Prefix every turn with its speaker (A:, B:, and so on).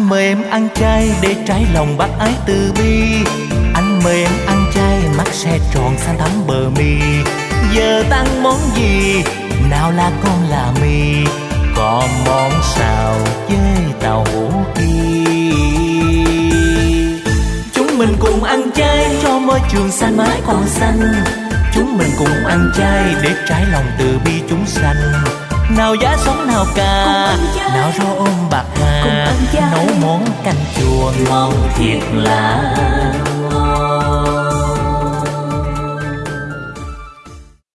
A: Anh mời em ăn chay để trái lòng bác ái từ bi. Anh mời em ăn chay mắt sẽ tròn xanh thắm bờ mi. Giờ tăng món gì? Nào là con là mì, có món xào với tàu hũ kỳ. Chúng mình cùng ăn chay cho môi trường xanh mãi còn xanh. Chúng mình cùng ăn chay để trái lòng từ bi chúng sanh. Nào giá sống nào cà, nào rau ôm bạc hà, nấu món canh chua ngon thiệt là ngon.